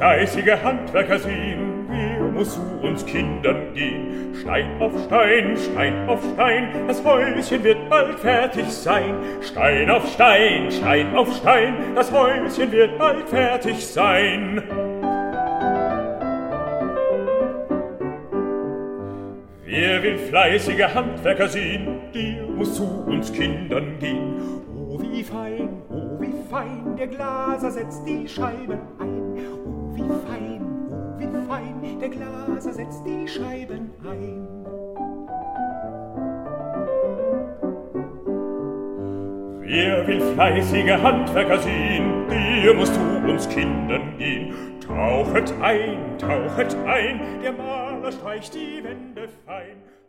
fleißige Handwerker sehen, wer muss zu uns Kindern gehen? Stein auf Stein, Stein auf Stein, das Häuschen wird bald fertig sein. Stein auf Stein, Stein auf Stein, das Häuschen wird bald fertig sein. Wer will fleißige Handwerker sehen, der muss zu uns Kindern gehen. Oh wie fein, der Glaser setzt die Scheiben ein. Oh wie fein, der Glaser setzt die Scheiben ein. Wer will fleißige Handwerker sehen, der muss zu uns Kindern gehen. Tauchet ein, der Maler streicht die Wände fein.